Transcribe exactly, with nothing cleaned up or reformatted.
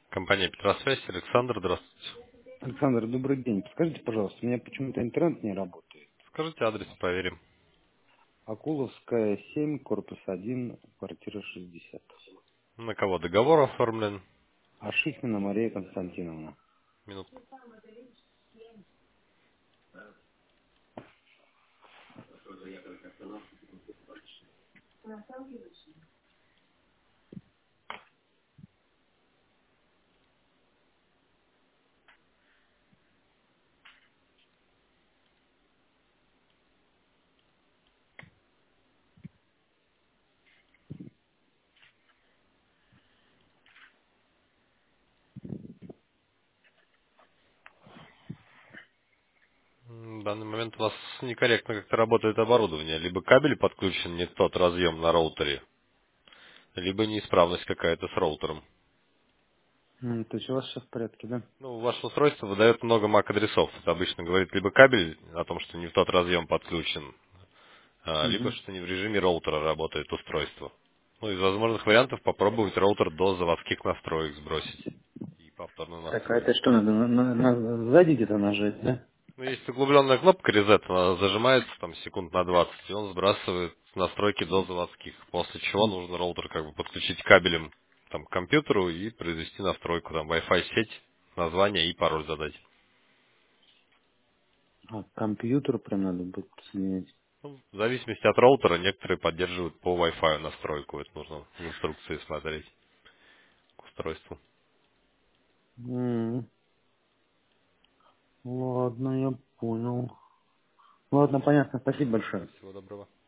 Компания Петросвязь, Александр, здравствуйте. Александр, добрый день. Скажите, пожалуйста, у меня почему-то интернет не работает. Скажите адрес, проверим. Акуловская, семь, корпус один, квартира шестьдесят. На кого договор оформлен? Ашихмина Мария Константиновна. Минутку. М, В данный момент у вас некорректно как-то работает оборудование. Либо кабель подключен не в тот разъем на роутере, либо неисправность какая-то с роутером. М, То есть у вас все в порядке, да? Ну, ваше устройство выдает много мак-адресов. Это обычно говорит либо кабель о том, что не в тот разъем подключен, а, либо Угу. что не в режиме роутера работает устройство. Ну, из возможных вариантов попробовать роутер до заводских настроек сбросить и повторно Так, а настроить. это что, надо на, на- на- сзади где-то нажать, да? Ну, есть углубленная кнопка reset, она зажимается там секунд на двадцать, и он сбрасывает настройки до заводских, после чего М. нужно роутер как бы подключить кабелем там, к компьютеру и произвести настройку, там Wi-Fi сеть, название и пароль задать. А, к компьютеру прям надо будет подсоединять. Ну, в зависимости от роутера, некоторые поддерживают по Wi-Fi настройку, это нужно в инструкции смотреть к устройству. М, Ладно, я понял. Ладно, понятно. Спасибо большое. Всего доброго.